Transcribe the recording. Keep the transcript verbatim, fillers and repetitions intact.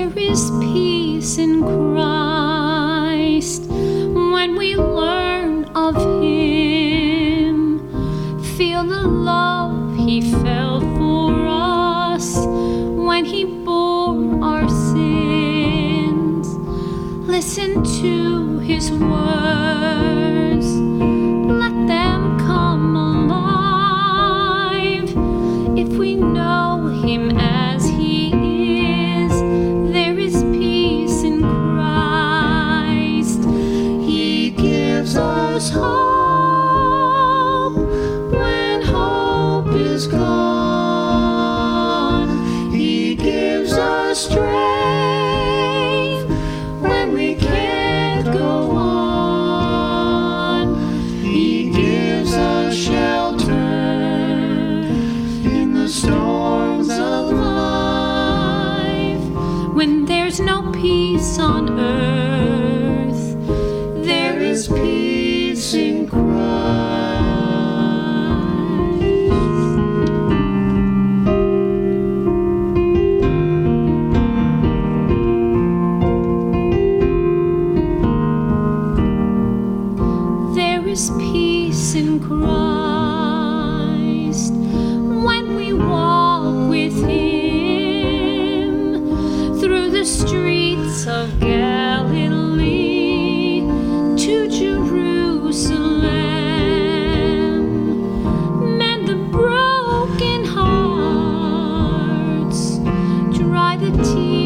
There is peace in Christ when we learn of Him. Feel the love He felt for us when He bore our sins. Listen to His words, let them come alive. If we know Him as He is, there is peace in Christ. He gives us hope when hope is gone. He gives us strength when we can't go on. He gives us shelter in the storms of life. When there's no peace on earth, there is peace in Christ. There is peace in Christ when we walk with Him through the streets of Galilee to Jerusalem. Mend the broken hearts, dry the tears